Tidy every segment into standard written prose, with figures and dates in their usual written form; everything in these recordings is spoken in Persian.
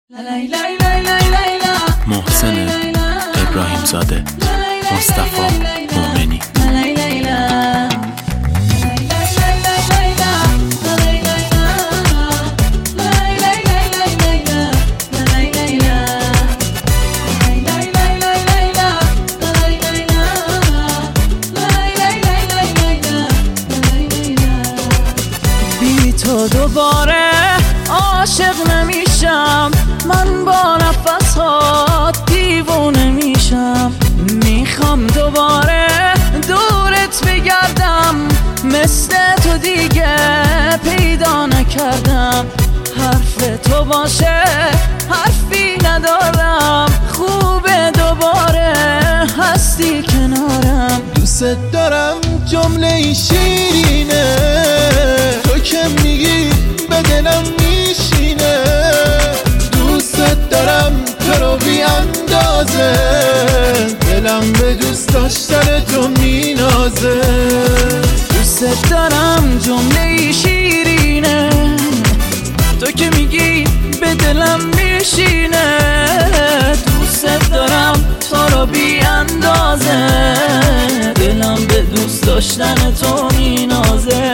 محسن ابراهیم زاده، مصطفی مومنی. بی تو دوباره عاشق نمیشم، من با نفس‌ها دیوونه میشم. میخوام دوباره دورت بگردم، مثل تو دیگه پیدا نکردم. حرف تو باشه حرفی ندارم، خوبه دوباره هستی کنارم. دوست دارم جمله شیرینه، تو که میگی به دلم میشینه. دوست دارم تو رو بی اندازه، دلم به دوست داشتن تو مینازه. دوست دارم جمله شیرینه، تو که میگی به دلم میشینه. دوست دارم تو رو بی اندازه، دلم به دوست داشتن تو مینازه.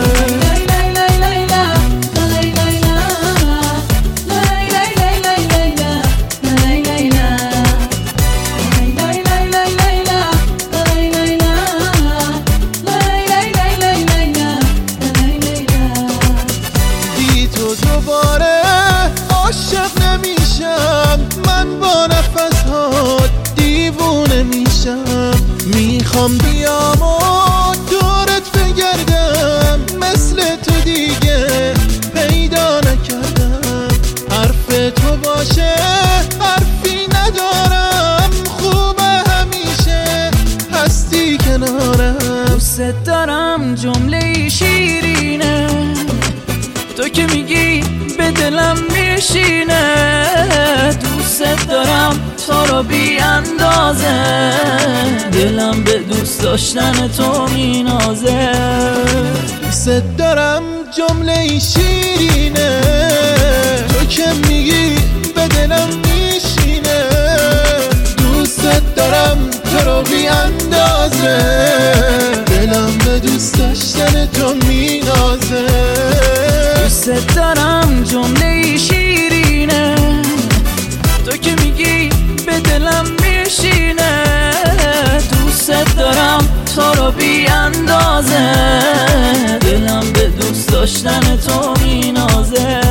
دوباره عاشق نمیشم، من با نفس‌ها دیوونه میشم. میخوام بیام و دورت بگردم، مثل تو دیگه پیدا نکردم. حرف تو باشه حرفی ندارم، خوبه همیشه هستی کنارم. دوست دارم جمله شیرینه، تو که میگی به دلم میشینه. دوست دارم تو رو بی اندازه، دلم به دوست داشتن تو مینازه. دوست دارم جمله شیرینه، تو که میگی به دلم میشینه. دوست دارم تو رو بی اندازه، دلم به دوست داشتن تو مینازه. دوست دارم جمله شیرینه، تو که میگی به دلم میشینه. دوست دارم تو رو بی اندازه، دلم به دوست داشتن تو مینازه.